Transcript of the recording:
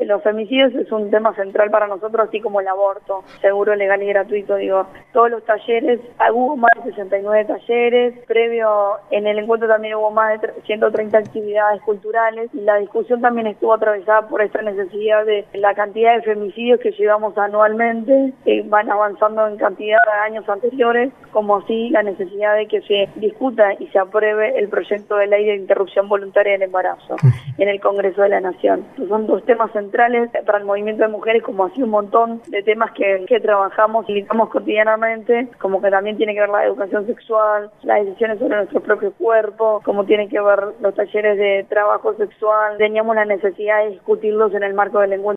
los femicidios es un tema central para nosotros, así como el aborto, seguro, legal y gratuito. Digo, todos los talleres, hubo más de 69 talleres, previo en el encuentro también hubo más de 130 actividades culturales, y la discusión también estuvo atravesada por esta necesidad de la cantidad de femicidios que llevamos anualmente, que van avanzando en cantidad de años anteriores, como así la necesidad de que se discuta y se apruebe el proyecto de ley de interrupción voluntaria del embarazo en el Congreso de la Nación. Son dos temas centrales para el movimiento de mujeres, como así un montón de temas que trabajamos y lidamos cotidianamente, como que también tiene que ver la educación sexual, las decisiones sobre nuestro propio cuerpo, como tiene que ver los talleres de trabajo sexual. Teníamos la necesidad de discutirlos en el marco del encuentro